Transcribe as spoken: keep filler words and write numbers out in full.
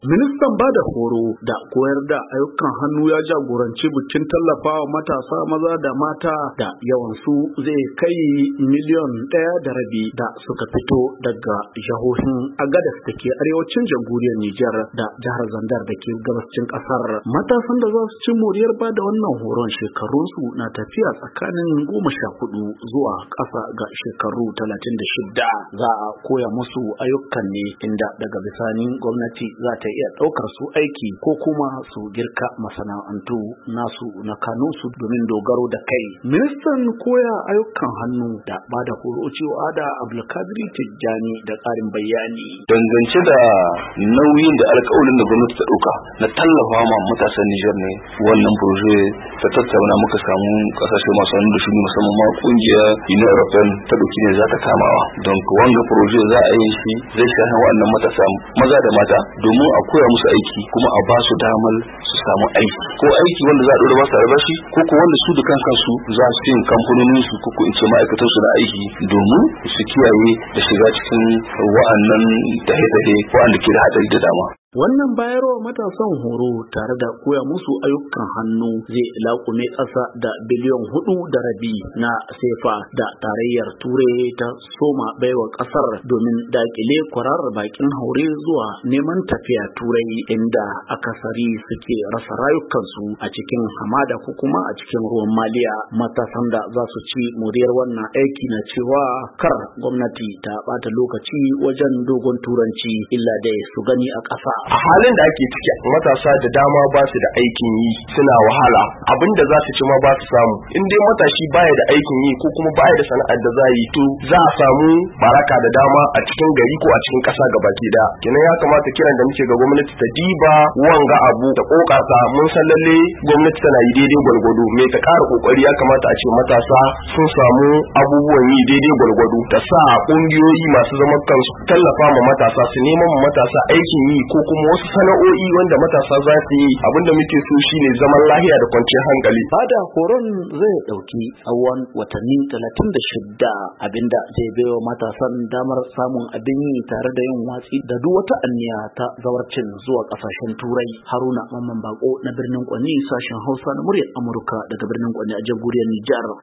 Ministan bada horo da koyar da ayyukan hannu ya jagoranci bikin tallafawa matasa maza da mata da yawansu zai kai miliyon ɗaya da rabi da suka fito daga jihohin Agadez da ke arewacin jamhuriyar Nijar da jihar Zandar da ke gabashin ƙasar. Matasan da za su ci moriyar bada wannan horon shekarunsu na tafiya tsakanin goma sha hudu zuwa ƙasa ga shekaru talatin da shida. Za a koya musu ayyukan ne inda daga bisani gwamnati za ta iya ɗaukar su aiki ko kuma su girka masana'antu nasu na kanunsu domin dogaro da kai. Ministan koya ayyukan hannu da bada horo cewa da Abdulkadir Tijjani da ƙarin bayani. Dangance da nauyin da alƙawarin da gwamnati ta ɗauka na tallafa ma matasan Nijar ne wannan proje ta tattauna muka samu ƙasashe masu hannu da shi musamman ma ƙungiyar Union European ta ɗauki ne za ta kamawa. Don wanga proje za a yi shi zai shahin waɗannan matasa maza da mata domin a koya musu aiki kuma a ba su damar su samu aiki ko aiki wanda za a ɗora masu albashi ko ko wanda su da kansu za su yin kamfanonin su ko ko in ce ma'aikatan su na aiki domin su kiyaye da shiga cikin wa'annan tahe-tahe wa'anda ke da haɗari da dama. Wannan bayarwa matasan horo tare da koya musu ayyukan hannu zai laƙume ƙasa da biliyon hudu da rabi na sefa da tarayyar turai ta soma baiwa ƙasar domin daƙile kwararar bakin haure zuwa neman tafiya turai inda akasari suke rasa rayukansu a cikin hamada ko kuma a cikin ruwan maliya. Matasan da za su ci moriyar wannan aiki na cewa kar gwamnati ta ɓata lokaci wajen dogon turanci illa dai su gani a ƙasa. A halin da ake ciki matasa da dama ba su da aikin yi suna wahala abinda za su ci ma ba su samu in dai matashi baya da aikin yi ko kuma baya da sana'ar da za yi to za a samu baraka da dama a cikin gari ko a cikin ƙasa gabaki da kenan ya kamata kiran da muke ga gwamnati ta diba wanga abu da kokarta mun san lalle gwamnati tana yi daidai gwargwado me ta ƙara kokari ya kamata a ce matasa sun samu abubuwan yi daidai gwargwado ta sa ƙungiyoyi masu zaman kansu tallafa ma matasa su neman ma matasa aikin yi ko kuma wasu sana'o'i wanda matasa za su yi abinda muke so shine zaman lahiya da kwanciyar hankali. Bada horon zai dauki tsawon watanni talatin da shida abinda zai baiwa matasan damar samun abin yi tare da yin watsi da duk wata anniya ta zawarcin zuwa kasashen turai. Haruna Mamman Bako na birnin Kwani, sashen Hausa na muryar Amurka daga birnin Kwani a jamhuriyar Nijar.